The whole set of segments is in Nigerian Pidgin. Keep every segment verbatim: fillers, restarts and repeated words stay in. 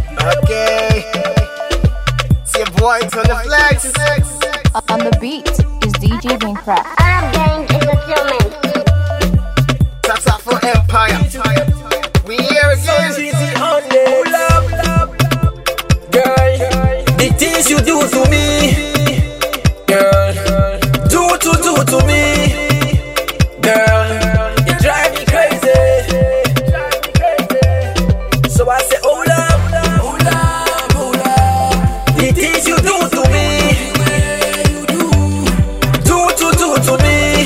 Okay. It's your boy to the flex. On the beat is D J Bancraft. Arab Gang Entertainment. That's up for Empire. We here again. Hold up, girl. The things you do to me, girl. Do to do to me, girl. You drive me crazy. So I say, hold up, hold up, hold up. The things you do to me, do to do to me.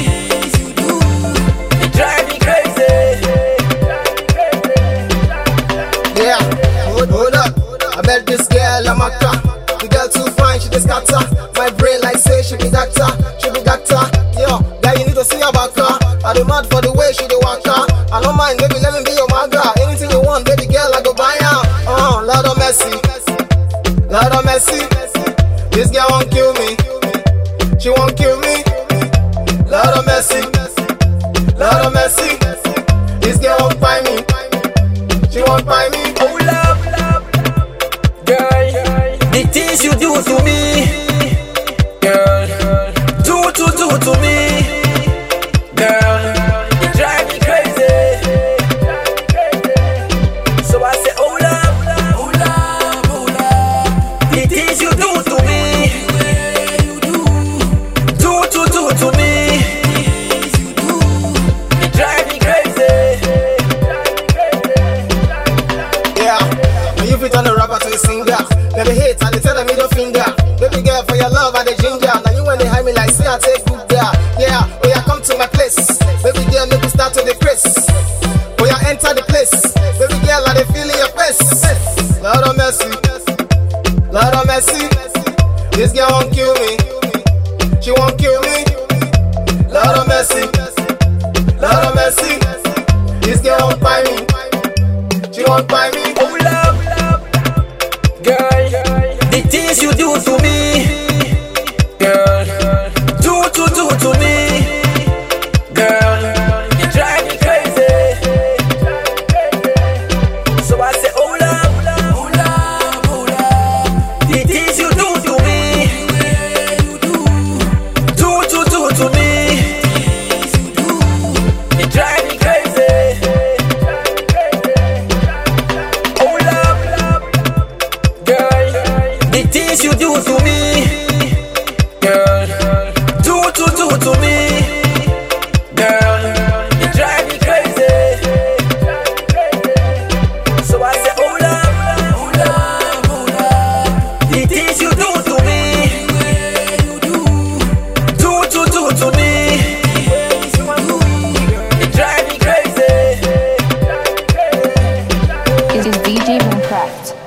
You drive me crazy. Yeah, hold, hold up. I met this girl, I'm a car. The girl too fine, she just got her. My brain like say she be doctor, she be doctor. Yo, girl, you need to see about her. I do mad for the way she dey walk her. I don't mind, baby, let me be your maga. Anything you want, baby girl, I go buy her. Oh, Lord of mercy, Lord of mercy. This girl won't kill me, she won't kill me. Lord of mercy, Lord of mercy. This girl won't find me, she won't find me. Hold up, girl. The things you do to me, girl. Do to do to me, girl. You drive me crazy. So I say, hold up, hold up, hold up. The things you do to me, do to do to me. You drive me crazy. Yeah, when you fit on the rapper to the singer, baby hate and they tell them middle finger. Baby girl for your love and the ginger. Now you when they hide me like say I take good girl. Yeah, oh yeah, come to my place. Baby girl, make me start to the press. Oh yeah, enter the place. Baby girl, I they feel in your face. Lord of mercy, Lord of mercy. This girl won't kill me, she won't kill me. Lord of mercy, Lord of mercy. This girl won't find me, she won't find me. Hold up, girl. The things you do to me, girl. Do to do to me, girl. You drive me crazy. So I say, hold up, hold up, hold up. The things you do to me, do to do to me. You drive me crazy. Hold up, girl. The things you do to me, girl. Do to do to me, girl. You drive me crazy. So I say, hold up, hold up, hold up. The things you do to me, do to do to me. You drive me crazy. It is D J Bancraft.